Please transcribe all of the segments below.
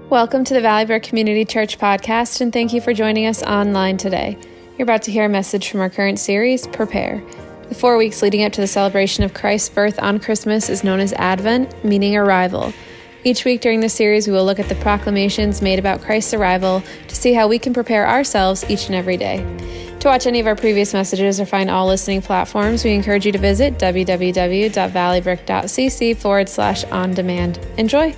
Welcome to the Valley Brook Community Church podcast, and thank you for joining us online today. You're about to hear a message from our current series, Prepare. The 4 weeks leading up to the celebration of Christ's birth on Christmas is known as Advent, meaning arrival. Each week during the series, we will look at the proclamations made about Christ's arrival to see how we can prepare ourselves each and every day. To watch any of our previous messages or find all listening platforms, we encourage you to visit www.valleybrook.cc/on-demand. Enjoy!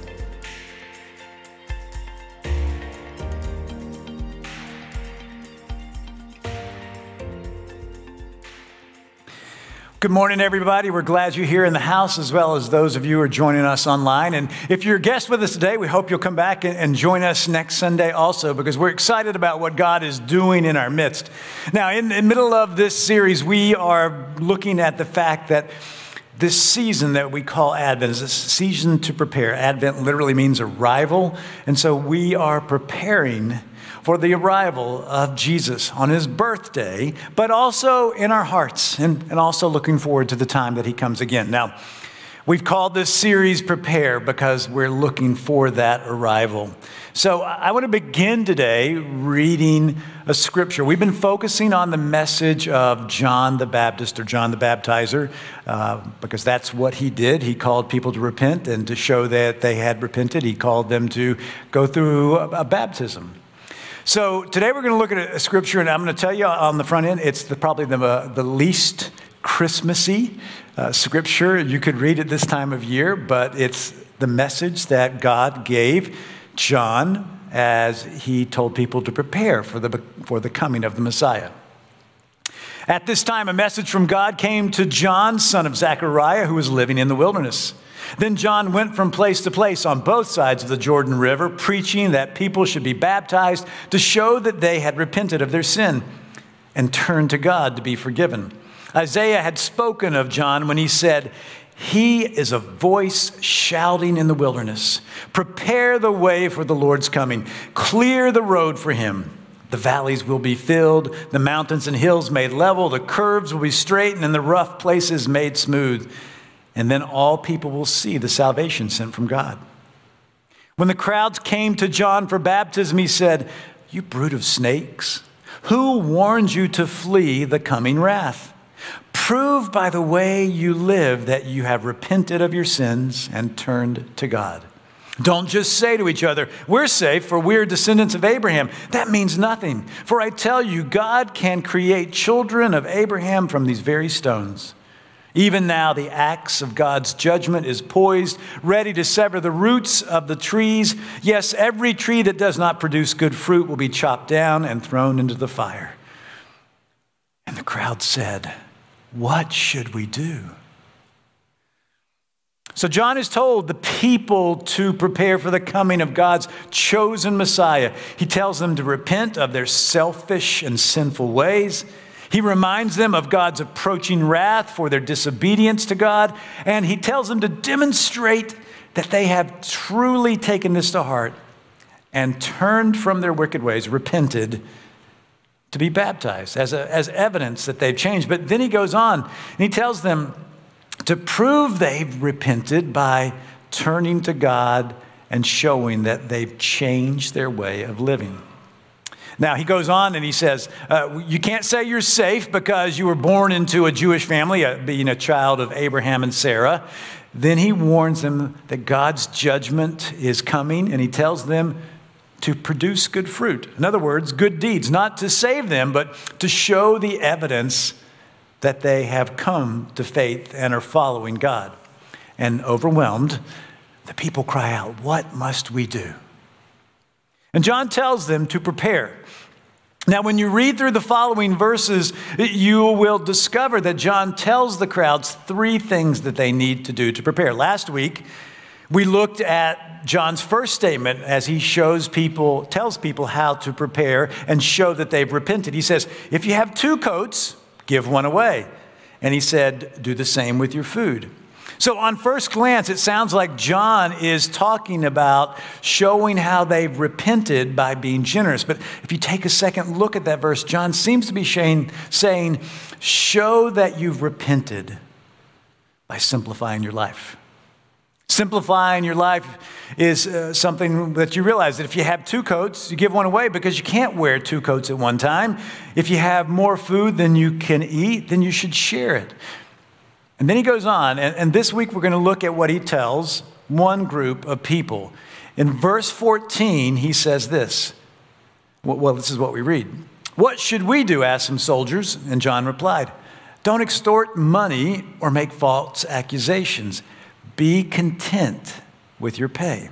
Good morning, everybody. We're glad you're here in the house, as well as those of you who are joining us online. And if you're a guest with us today, we hope you'll come back and join us next Sunday also, because we're excited about what God is doing in our midst. Now, in the middle of this series, we are looking at the fact that this season that we call Advent is a season to prepare. Advent literally means arrival. And so we are preparing for the arrival of Jesus on his birthday, but also in our hearts and also looking forward to the time that he comes again. Now, we've called this series Prepare because we're looking for that arrival. So I want to begin today reading a scripture. We've been focusing on the message of John the Baptist, or John the Baptizer, because that's what he did. He called people to repent, and to show that they had repented, he called them to go through a baptism. So today we're going to look at a scripture, and I'm going to tell you on the front end, it's probably the least Christmassy scripture you could read at this time of year, but it's the message that God gave John as he told people to prepare for the coming of the Messiah. At this time, a message from God came to John, son of Zechariah, who was living in the wilderness. Then John went from place to place on both sides of the Jordan River, preaching that people should be baptized to show that they had repented of their sin and turned to God to be forgiven. Isaiah had spoken of John when he said, "He is a voice shouting in the wilderness, prepare the way for the Lord's coming, clear the road for him. The valleys will be filled, the mountains and hills made level, the curves will be straightened, and the rough places made smooth. And then all people will see the salvation sent from God." When the crowds came to John for baptism, he said, "You brood of snakes, who warned you to flee the coming wrath? Prove by the way you live that you have repented of your sins and turned to God. Don't just say to each other, 'We're safe, for we're descendants of Abraham.' That means nothing. For I tell you, God can create children of Abraham from these very stones. Even now, the axe of God's judgment is poised, ready to sever the roots of the trees. Yes, every tree that does not produce good fruit will be chopped down and thrown into the fire." And the crowd said, "What should we do?" So John is told the people to prepare for the coming of God's chosen Messiah. He tells them to repent of their selfish and sinful ways. He reminds them of God's approaching wrath for their disobedience to God, and he tells them to demonstrate that they have truly taken this to heart and turned from their wicked ways, repented, to be baptized as evidence that they've changed. But then he goes on and he tells them to prove they've repented by turning to God and showing that they've changed their way of living. Now, he goes on and he says, you can't say you're safe because you were born into a Jewish family, being a child of Abraham and Sarah. Then he warns them that God's judgment is coming, and he tells them to produce good fruit. In other words, good deeds, not to save them, but to show the evidence that they have come to faith and are following God. And overwhelmed, the people cry out, "What must we do?" And John tells them to prepare. Now, when you read through the following verses, you will discover that John tells the crowds three things that they need to do to prepare. Last week, we looked at John's first statement as he tells people how to prepare and show that they've repented. He says, if you have 2 coats, give one away. And he said, do the same with your food. So on first glance, it sounds like John is talking about showing how they've repented by being generous. But if you take a second look at that verse, John seems to be saying, show that you've repented by simplifying your life. Simplifying your life is something that you realize that if you have two coats, you give one away because you can't wear two coats at one time. If you have more food than you can eat, then you should share it. And then he goes on, and this week we're going to look at what he tells one group of people. In verse 14, he says this. Well, this is what we read. "What should we do?" asked some soldiers, and John replied, "Don't extort money or make false accusations. Be content with your pay."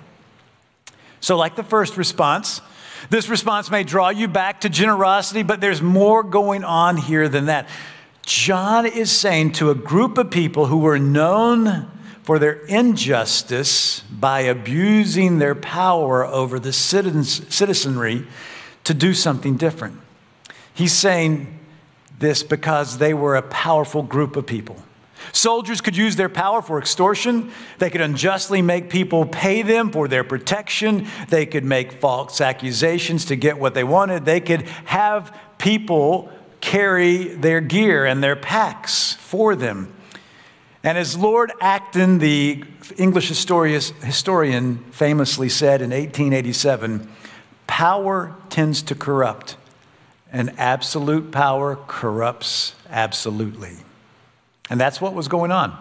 So like the first response, this response may draw you back to generosity, but there's more going on here than that. John is saying to a group of people who were known for their injustice by abusing their power over the citizenry to do something different. He's saying this because they were a powerful group of people. Soldiers could use their power for extortion. They could unjustly make people pay them for their protection. They could make false accusations to get what they wanted. They could have people carry their gear and their packs for them. And as Lord Acton, the English historian, famously said in 1887, power tends to corrupt, and absolute power corrupts absolutely. And that's what was going on.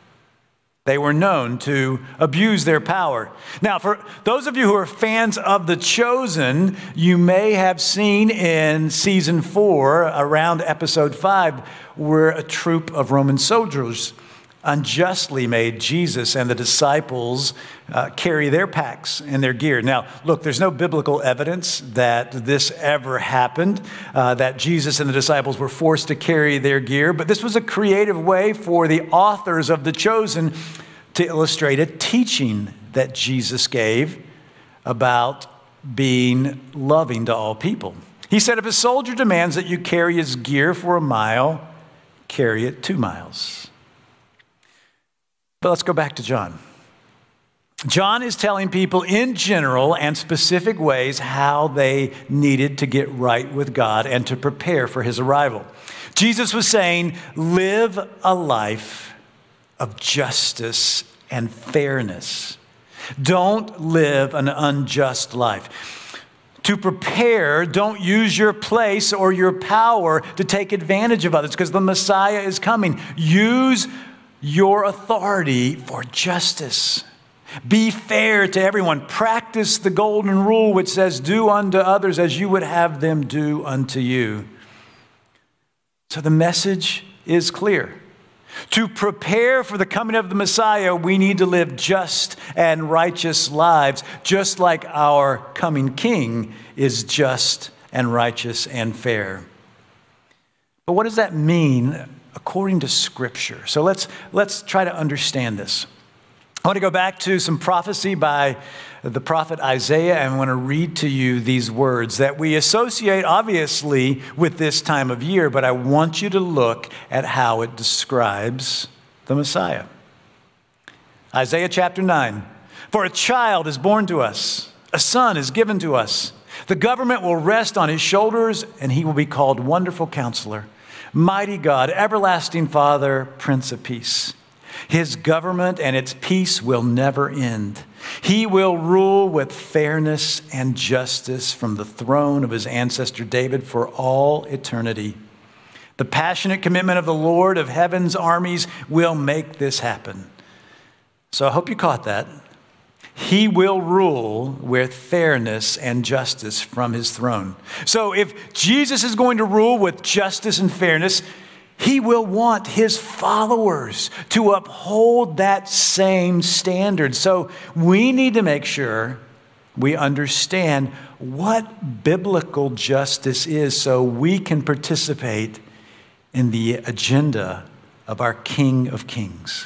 They were known to abuse their power. Now, for those of you who are fans of The Chosen, you may have seen in season 4, around episode 5, where a troop of Roman soldiers unjustly made Jesus and the disciples carry their packs and their gear. Now, look, there's no biblical evidence that this ever happened, that Jesus and the disciples were forced to carry their gear, but this was a creative way for the authors of The Chosen to illustrate a teaching that Jesus gave about being loving to all people. He said, if a soldier demands that you carry his gear for a mile, carry it 2 miles. But let's go back to John. John is telling people in general and specific ways how they needed to get right with God and to prepare for his arrival. Jesus was saying, live a life of justice and fairness. Don't live an unjust life. To prepare, don't use your place or your power to take advantage of others because the Messiah is coming. Use your authority for justice. Be fair to everyone. Practice the golden rule which says, do unto others as you would have them do unto you. So the message is clear. To prepare for the coming of the Messiah, we need to live just and righteous lives, just like our coming King is just and righteous and fair. But what does that mean according to Scripture? So let's try to understand this. I want to go back to some prophecy by the prophet Isaiah, and I want to read to you these words that we associate obviously with this time of year, but I want you to look at how it describes the Messiah. Isaiah chapter 9. For a child is born to us, a son is given to us. The government will rest on his shoulders, and he will be called Wonderful Counselor, Mighty God, Everlasting Father, Prince of Peace. His government and its peace will never end. He will rule with fairness and justice from the throne of his ancestor David for all eternity. The passionate commitment of the Lord of heaven's armies will make this happen. So I hope you caught that. He will rule with fairness and justice from his throne. So if Jesus is going to rule with justice and fairness, he will want his followers to uphold that same standard. So we need to make sure we understand what biblical justice is so we can participate in the agenda of our King of Kings.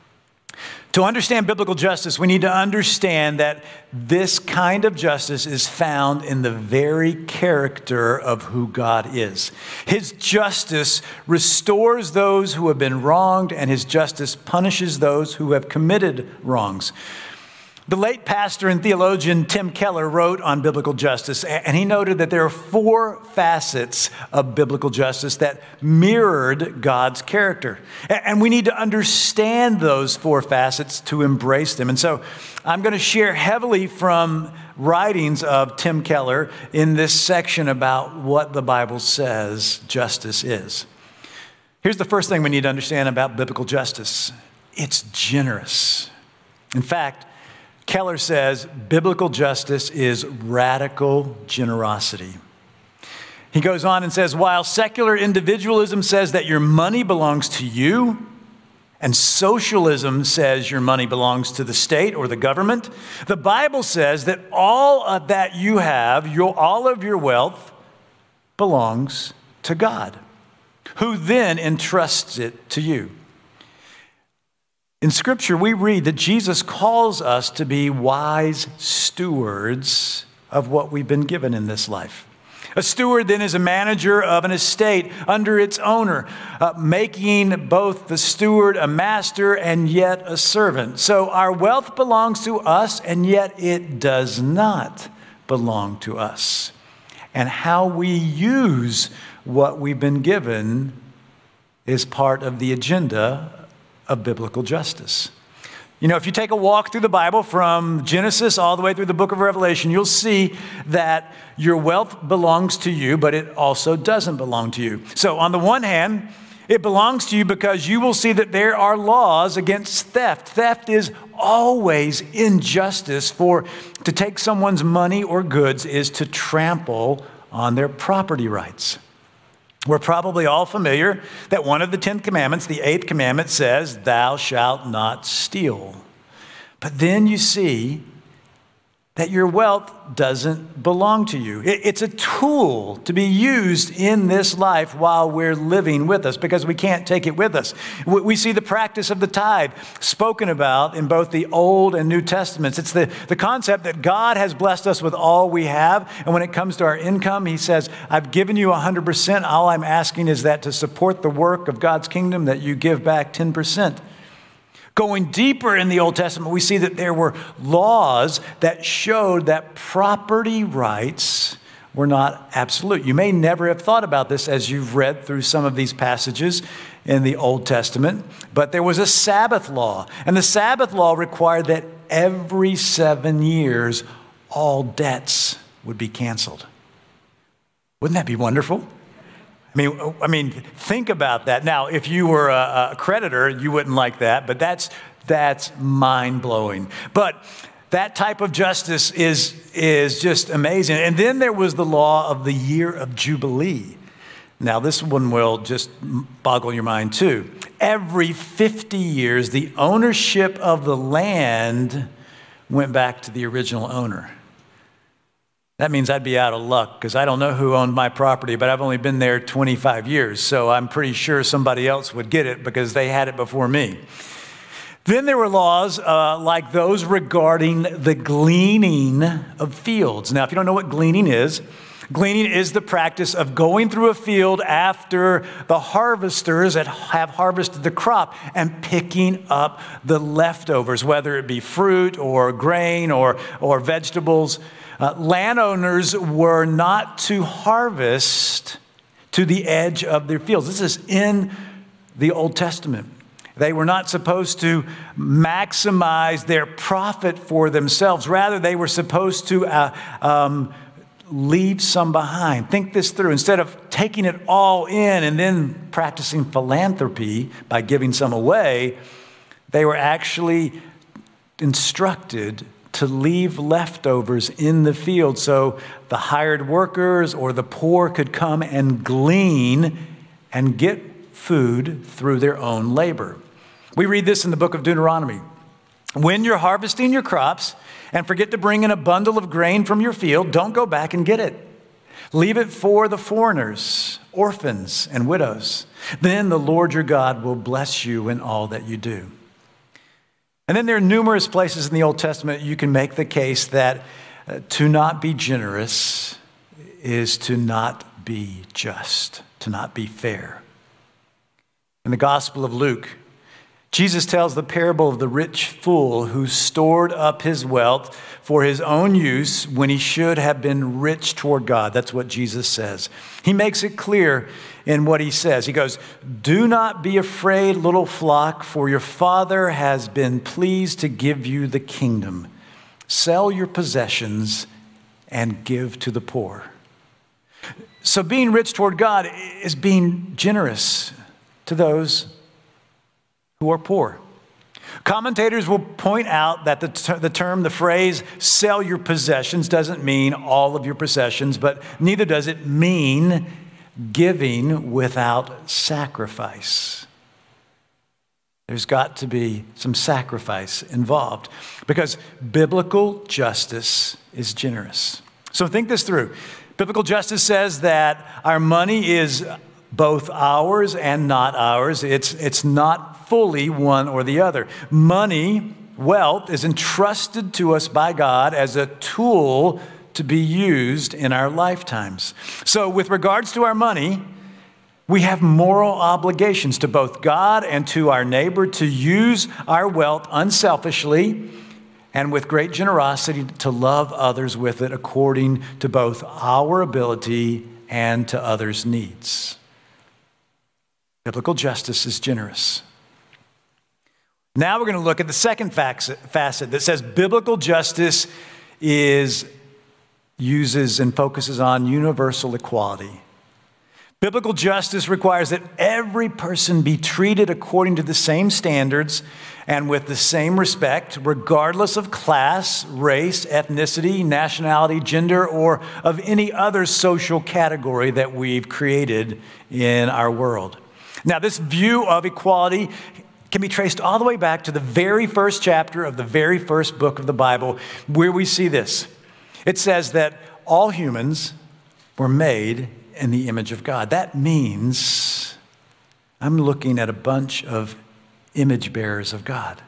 To understand biblical justice, we need to understand that this kind of justice is found in the very character of who God is. His justice restores those who have been wronged, and his justice punishes those who have committed wrongs. The late pastor and theologian Tim Keller wrote on biblical justice, and he noted that there are 4 facets of biblical justice that mirrored God's character. And we need to understand those 4 facets to embrace them. And so I'm going to share heavily from writings of Tim Keller in this section about what the Bible says justice is. Here's the first thing we need to understand about biblical justice. It's generous. In fact, Keller says biblical justice is radical generosity. He goes on and says, while secular individualism says that your money belongs to you, and socialism says your money belongs to the state or the government, the Bible says that all of that you have, all of your wealth, belongs to God, who then entrusts it to you. In Scripture, we read that Jesus calls us to be wise stewards of what we've been given in this life. A steward then is a manager of an estate under its owner, making both the steward a master and yet a servant. So our wealth belongs to us, and yet it does not belong to us. And how we use what we've been given is part of the agenda of biblical justice. You know, if you take a walk through the Bible from Genesis all the way through the book of Revelation, you'll see that your wealth belongs to you, but it also doesn't belong to you. So on the one hand, it belongs to you because you will see that there are laws against theft. Theft is always injustice, for to take someone's money or goods is to trample on their property rights. We're probably all familiar that one of the 10 commandments, the 8th commandment, says, thou shalt not steal. But then you see that your wealth doesn't belong to you. It's a tool to be used in this life while we're living with us, because we can't take it with us. We see the practice of the tithe spoken about in both the Old and New Testaments. It's the concept that God has blessed us with all we have, and when it comes to our income, he says, I've given you 100%. All I'm asking is that to support the work of God's kingdom, that you give back 10%. Going deeper in the Old Testament, we see that there were laws that showed that property rights were not absolute. You may never have thought about this as you've read through some of these passages in the Old Testament, but there was a Sabbath law. And the Sabbath law required that every 7 years, all debts would be canceled. Wouldn't that be wonderful? I mean, think about that. Now, if you were a creditor, you wouldn't like that, but that's mind-blowing. But that type of justice is just amazing. And then there was the law of the year of Jubilee. Now, this one will just boggle your mind too. Every 50 years, the ownership of the land went back to the original owner. That means I'd be out of luck because I don't know who owned my property, but I've only been there 25 years. So I'm pretty sure somebody else would get it because they had it before me. Then there were laws like those regarding the gleaning of fields. Now, if you don't know what gleaning is the practice of going through a field after the harvesters that have harvested the crop and picking up the leftovers, whether it be fruit or grain or vegetables. Landowners were not to harvest to the edge of their fields. This is in the Old Testament. They were not supposed to maximize their profit for themselves. Rather, they were supposed to leave some behind. Think this through. Instead of taking it all in and then practicing philanthropy by giving some away, they were actually instructed to leave leftovers in the field so the hired workers or the poor could come and glean and get food through their own labor. We read this in the book of Deuteronomy. When you're harvesting your crops and forget to bring in a bundle of grain from your field, don't go back and get it. Leave it for the foreigners, orphans, and widows. Then the Lord your God will bless you in all that you do. And then there are numerous places in the Old Testament you can make the case that to not be generous is to not be just, to not be fair. In the Gospel of Luke, Jesus tells the parable of the rich fool who stored up his wealth for his own use when he should have been rich toward God. That's what Jesus says. He makes it clear in what he says. He goes, "Do not be afraid, little flock, for your Father has been pleased to give you the kingdom. Sell your possessions and give to the poor." So being rich toward God is being generous to those who are poor. Commentators will point out that the phrase, sell your possessions, doesn't mean all of your possessions, but neither does it mean giving without sacrifice. There's got to be some sacrifice involved because biblical justice is generous. So think this through. Biblical justice says that our money is both ours and not ours. It's not fully one or the other. Money, wealth, is entrusted to us by God as a tool to be used in our lifetimes. So with regards to our money, we have moral obligations to both God and to our neighbor to use our wealth unselfishly and with great generosity to love others with it according to both our ability and to others' needs. Biblical justice is generous. Now we're going to look at the second facet that says biblical justice uses and focuses on universal equality. Biblical justice requires that every person be treated according to the same standards and with the same respect, regardless of class, race, ethnicity, nationality, gender, or of any other social category that we've created in our world. Now, this view of equality can be traced all the way back to the very first chapter of the very first book of the Bible, where we see this. It says that all humans were made in the image of God. That means I'm looking at a bunch of image bearers of God.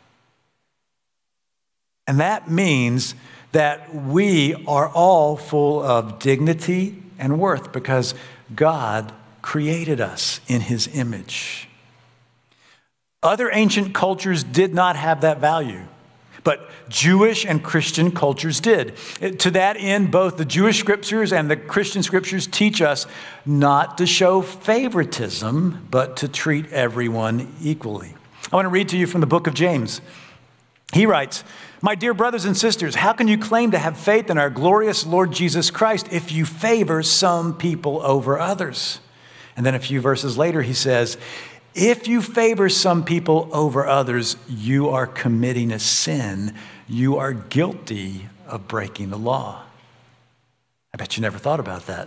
And that means that we are all full of dignity and worth because God created us in his image. Other ancient cultures did not have that value, but Jewish and Christian cultures did. To that end, both the Jewish scriptures and the Christian scriptures teach us not to show favoritism, but to treat everyone equally. I want to read to you from the book of James. He writes, "My dear brothers and sisters, how can you claim to have faith in our glorious Lord Jesus Christ if you favor some people over others?" And then a few verses later, he says, "If you favor some people over others, you are committing a sin. You are guilty of breaking the law." I bet you never thought about that.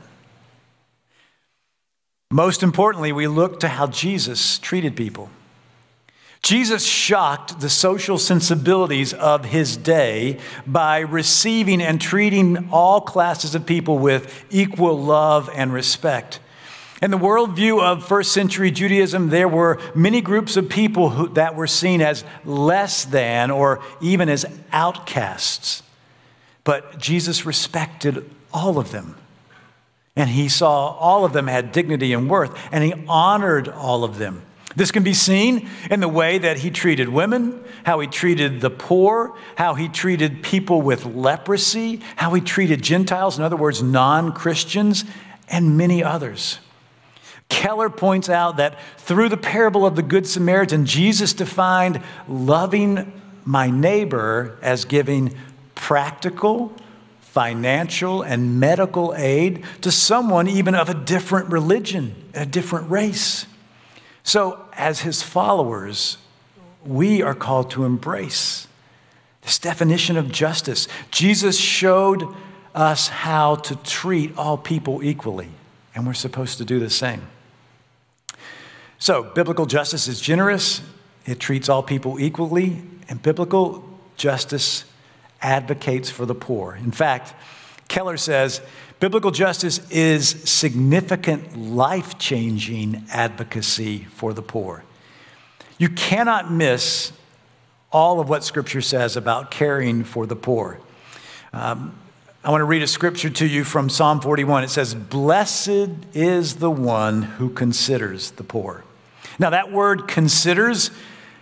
Most importantly, we look to how Jesus treated people. Jesus shocked the social sensibilities of his day by receiving and treating all classes of people with equal love and respect. In the worldview of first century Judaism, there were many groups of people that were seen as less than or even as outcasts. But Jesus respected all of them. And he saw all of them had dignity and worth, and he honored all of them. This can be seen in the way that he treated women, how he treated the poor, how he treated people with leprosy, how he treated Gentiles, in other words, non-Christians, and many others. Keller points out that through the parable of the Good Samaritan, Jesus defined loving my neighbor as giving practical, financial, and medical aid to someone even of a different religion, a different race. So as his followers, we are called to embrace this definition of justice. Jesus showed us how to treat all people equally, and we're supposed to do the same. So biblical justice is generous, it treats all people equally, and biblical justice advocates for the poor. In fact, Keller says, biblical justice is significant, life-changing advocacy for the poor. You cannot miss all of what Scripture says about caring for the poor. I want to read a scripture to you from Psalm 41. It says, "Blessed is the one who considers the poor." Now that word considers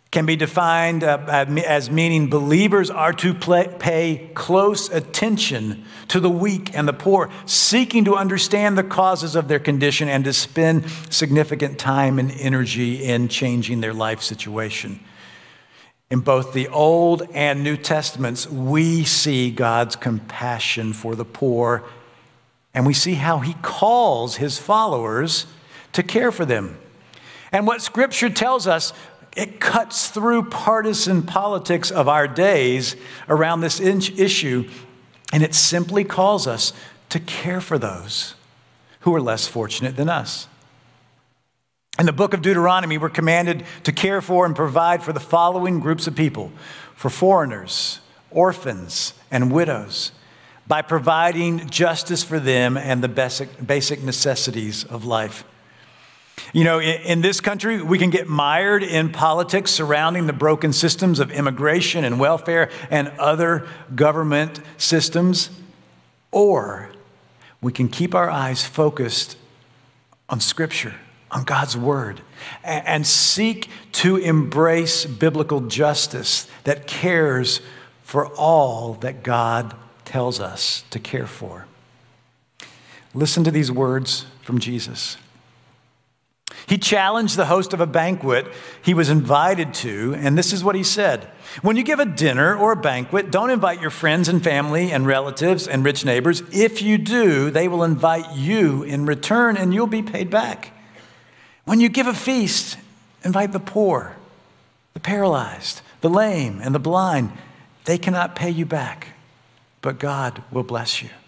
can be defined as meaning believers are to pay close attention to the weak and the poor, seeking to understand the causes of their condition and to spend significant time and energy in changing their life situation. In both the Old and New Testaments, we see God's compassion for the poor, and we see how he calls his followers to care for them. And what Scripture tells us, it cuts through partisan politics of our days around this issue, and it simply calls us to care for those who are less fortunate than us. In the book of Deuteronomy, we're commanded to care for and provide for the following groups of people: for foreigners, orphans, and widows, by providing justice for them and the basic necessities of life. You know, in this country, we can get mired in politics surrounding the broken systems of immigration and welfare and other government systems, or we can keep our eyes focused on Scripture, on God's Word, and seek to embrace biblical justice that cares for all that God tells us to care for. Listen to these words from Jesus. He challenged the host of a banquet he was invited to, and this is what he said: "When you give a dinner or a banquet, don't invite your friends and family and relatives and rich neighbors. If you do, they will invite you in return, and you'll be paid back. When you give a feast, invite the poor, the paralyzed, the lame, and the blind. They cannot pay you back, but God will bless you."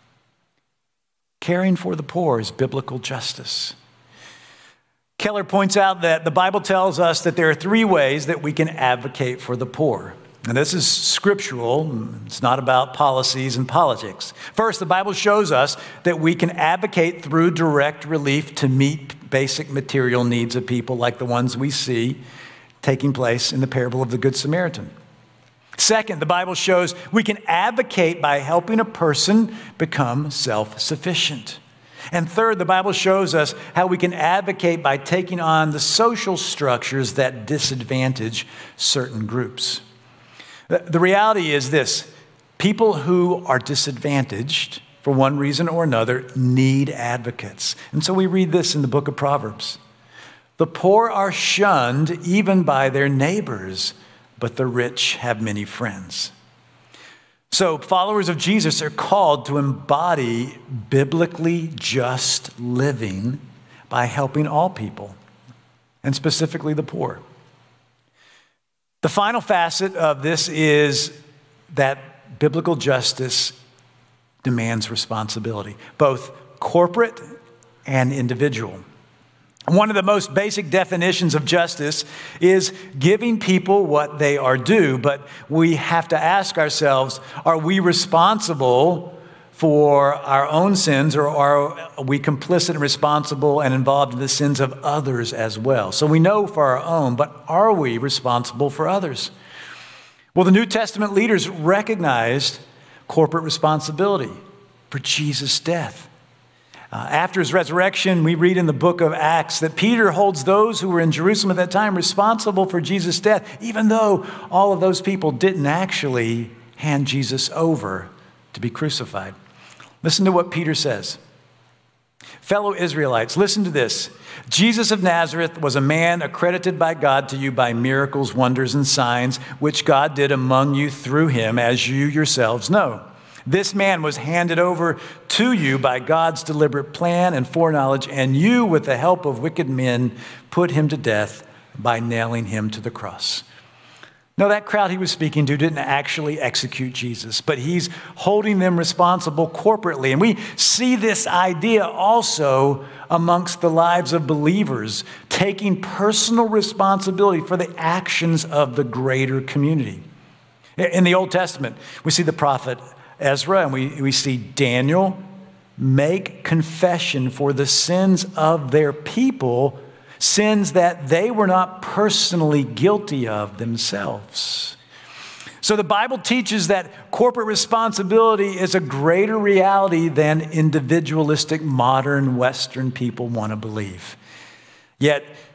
Caring for the poor is biblical justice. Keller points out that the Bible tells us that there are three ways that we can advocate for the poor. And this is scriptural. It's not about policies and politics. First, the Bible shows us that we can advocate through direct relief to meet basic material needs of people like the ones we see taking place in the parable of the Good Samaritan. Second, the Bible shows we can advocate by helping a person become self-sufficient. And third, the Bible shows us how we can advocate by taking on the social structures that disadvantage certain groups. The reality is this: people who are disadvantaged for one reason or another need advocates. And so we read this in the book of Proverbs. "The poor are shunned even by their neighbors, but the rich have many friends." So followers of Jesus are called to embody biblically just living by helping all people, and specifically the poor. The final facet of this is that biblical justice demands responsibility, both corporate and individual. One of the most basic definitions of justice is giving people what they are due, but we have to ask ourselves, are we responsible for our own sins, or are we complicit and responsible and involved in the sins of others as well? So we know for our own, but are we responsible for others? Well, the New Testament leaders recognized corporate responsibility for Jesus' death. After his resurrection, we read in the book of Acts that Peter holds those who were in Jerusalem at that time responsible for Jesus' death, even though all of those people didn't actually hand Jesus over to be crucified. Listen to what Peter says. "Fellow Israelites, listen to this. Jesus of Nazareth was a man accredited by God to you by miracles, wonders, and signs, which God did among you through him, as you yourselves know. This man was handed over to you by God's deliberate plan and foreknowledge, and you, with the help of wicked men, put him to death by nailing him to the cross." Now, that crowd he was speaking to didn't actually execute Jesus, but he's holding them responsible corporately. And we see this idea also amongst the lives of believers, taking personal responsibility for the actions of the greater community. In the Old Testament, we see the prophet Ezra, and we see Daniel make confession for the sins of their people, sins that they were not personally guilty of themselves. So the Bible teaches that corporate responsibility is a greater reality than individualistic modern Western people want to believe. Yet,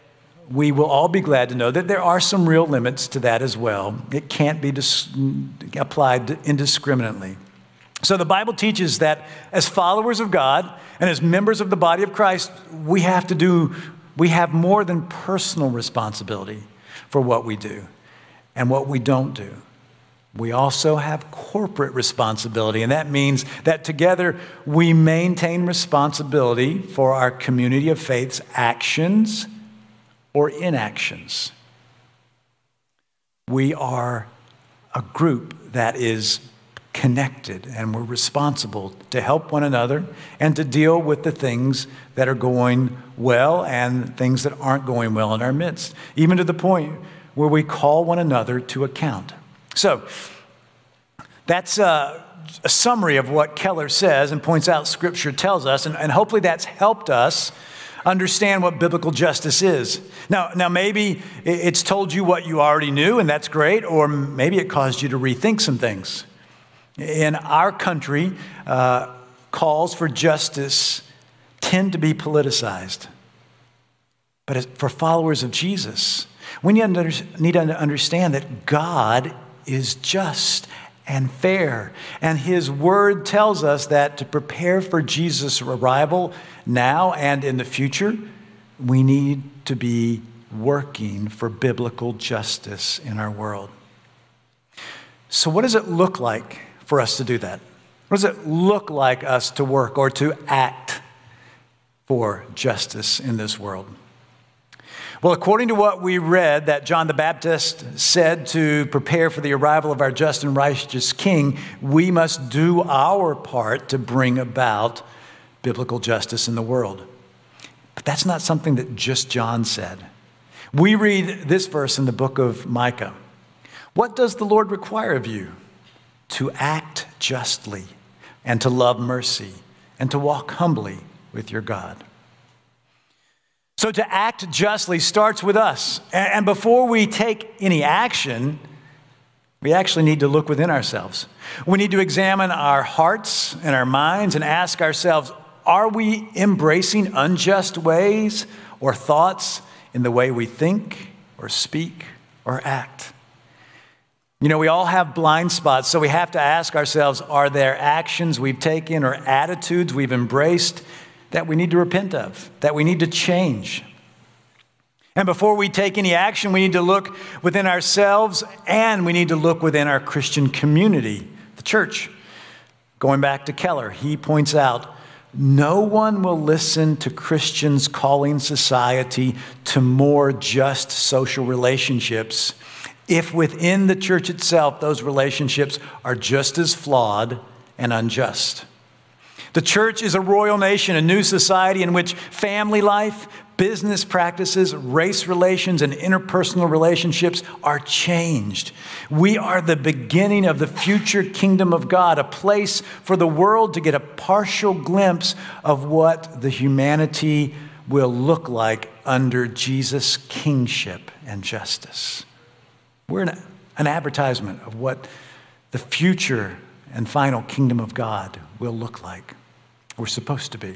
we will all be glad to know that there are some real limits to that as well. It can't be applied indiscriminately. So the Bible teaches that as followers of God and as members of the body of Christ, we have more than personal responsibility for what we do and what we don't do. We also have corporate responsibility, and that means that together we maintain responsibility for our community of faith's actions or inactions. We are a group that is connected, and we're responsible to help one another and to deal with the things that are going well and things that aren't going well in our midst, even to the point where we call one another to account. So that's a summary of what Keller says and points out Scripture tells us, and hopefully that's helped us understand what biblical justice is. Now, maybe it's told you what you already knew, and that's great, or maybe it caused you to rethink some things. In our country, calls for justice tend to be politicized. But for followers of Jesus, we need to understand that God is just and fair. And his word tells us that to prepare for Jesus' arrival now and in the future, we need to be working for biblical justice in our world. So what does it look like for us to do that? What does it look like us to work or to act for justice in this world? Well, according to what we read that John the Baptist said to prepare for the arrival of our just and righteous King, we must do our part to bring about biblical justice in the world. But that's not something that just John said. We read this verse in the book of Micah. What does the Lord require of you? To act justly and to love mercy and to walk humbly with your God. So to act justly starts with us. And before we take any action, we actually need to look within ourselves. We need to examine our hearts and our minds and ask ourselves, are we embracing unjust ways or thoughts in the way we think or speak or act? You know, we all have blind spots, so we have to ask ourselves, are there actions we've taken or attitudes we've embraced that we need to repent of, that we need to change? And before we take any action, we need to look within ourselves and we need to look within our Christian community, the church. Going back to Keller, he points out, no one will listen to Christians calling society to more just social relationships if within the church itself those relationships are just as flawed and unjust. The church is a royal nation, a new society in which family life, business practices, race relations, and interpersonal relationships are changed. We are the beginning of the future kingdom of God, a place for the world to get a partial glimpse of what the humanity will look like under Jesus' kingship and justice. We're an advertisement of what the future and final kingdom of God will look like. We're supposed to be.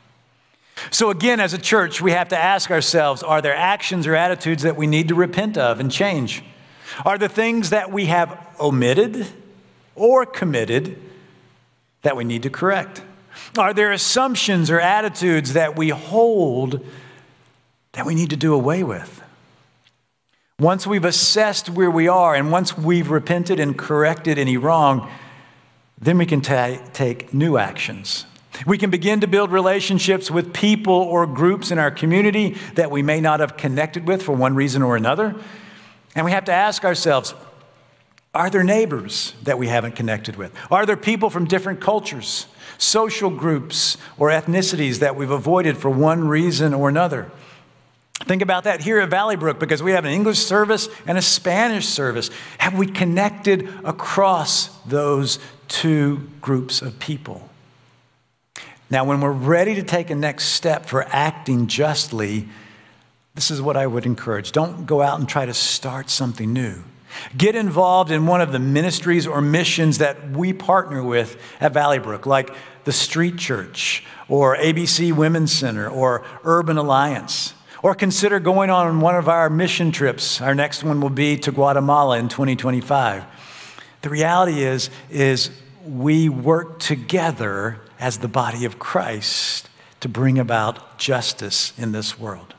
So again, as a church, we have to ask ourselves, are there actions or attitudes that we need to repent of and change? Are there things that we have omitted or committed that we need to correct? Are there assumptions or attitudes that we hold that we need to do away with? Once we've assessed where we are and once we've repented and corrected any wrong, then we can take new actions. We can begin to build relationships with people or groups in our community that we may not have connected with for one reason or another. And we have to ask ourselves, are there neighbors that we haven't connected with? Are there people from different cultures, social groups, or ethnicities that we've avoided for one reason or another? Think about that here at Valley Brook, because we have an English service and a Spanish service. Have we connected across those two groups of people? Now, when we're ready to take a next step for acting justly, this is what I would encourage. Don't go out and try to start something new. Get involved in one of the ministries or missions that we partner with at Valley Brook, like the Street Church or ABC Women's Center or Urban Alliance. Or consider going on one of our mission trips. Our next one will be to Guatemala in 2025. The reality is we work together as the body of Christ to bring about justice in this world.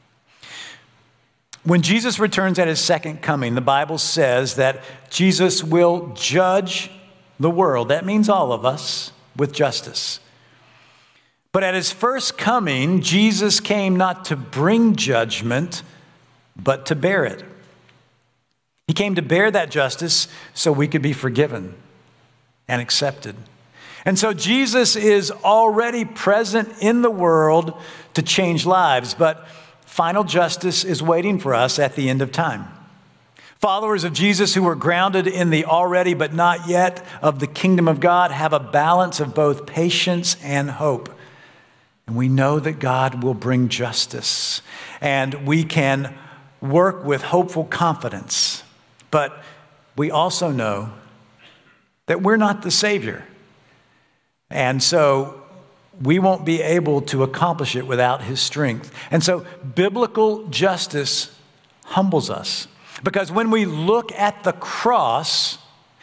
When Jesus returns at his second coming, the Bible says that Jesus will judge the world. That means all of us, with justice. But at his first coming, Jesus came not to bring judgment, but to bear it. He came to bear that justice so we could be forgiven and accepted. And so Jesus is already present in the world to change lives, but final justice is waiting for us at the end of time. Followers of Jesus who are grounded in the already but not yet of the kingdom of God have a balance of both patience and hope. And we know that God will bring justice, and we can work with hopeful confidence. But we also know that we're not the Savior. And so we won't be able to accomplish it without his strength. And so biblical justice humbles us. Because when we look at the cross,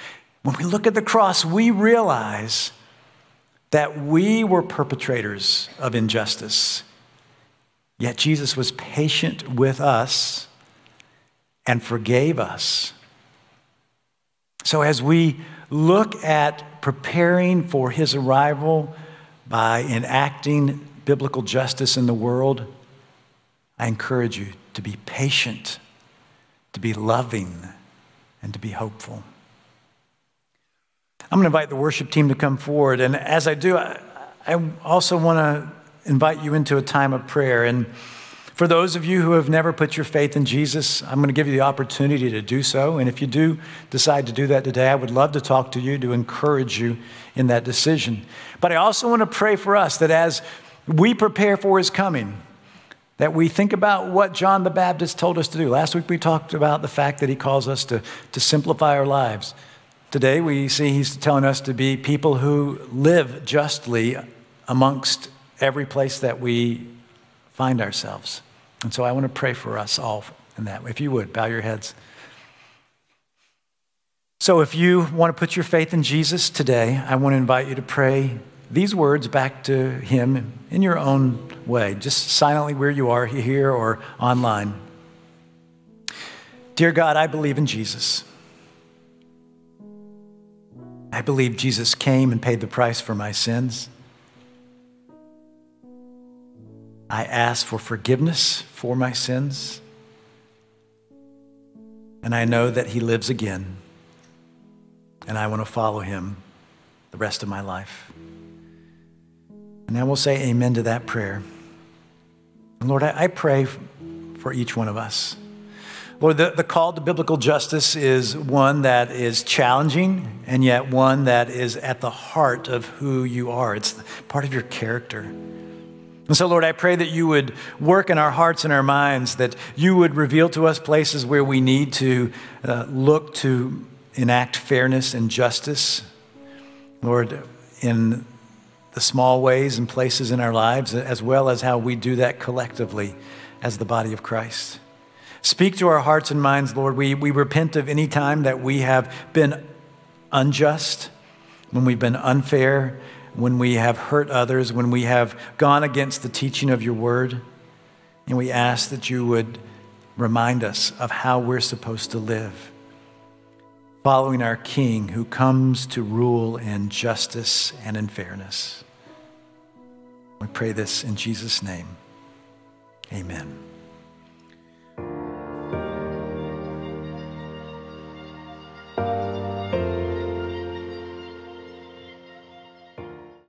we realize that we were perpetrators of injustice. Yet Jesus was patient with us and forgave us. So as we look at preparing for his arrival by enacting biblical justice in the world, I encourage you to be patient, to be loving, and to be hopeful. I'm going to invite the worship team to come forward. And as I do, I also want to invite you into a time of prayer. And for those of you who have never put your faith in Jesus, I'm going to give you the opportunity to do so. And if you do decide to do that today, I would love to talk to you, to encourage you in that decision. But I also want to pray for us that as we prepare for his coming, that we think about what John the Baptist told us to do. Last week we talked about the fact that he calls us to simplify our lives. Today we see he's telling us to be people who live justly amongst every place that we find ourselves. And so I want to pray for us all in that. If you would, bow your heads. So if you want to put your faith in Jesus today, I want to invite you to pray these words back to him in your own way, just silently where you are, here or online. Dear God, I believe in Jesus. I believe Jesus came and paid the price for my sins. I ask for forgiveness for my sins. And I know that he lives again. And I want to follow him the rest of my life. And I will say amen to that prayer. And Lord, I pray for each one of us. Lord, the call to biblical justice is one that is challenging, and yet one that is at the heart of who you are. It's part of your character. And so, Lord, I pray that you would work in our hearts and our minds, that you would reveal to us places where we need to look to enact fairness and justice. Lord, in the small ways and places in our lives, as well as how we do that collectively as the body of Christ. Speak to our hearts and minds, Lord. We repent of any time that we have been unjust, when we've been unfair, when we have hurt others, when we have gone against the teaching of your word. And we ask that you would remind us of how we're supposed to live, following our King who comes to rule in justice and in fairness. We pray this in Jesus' name. Amen.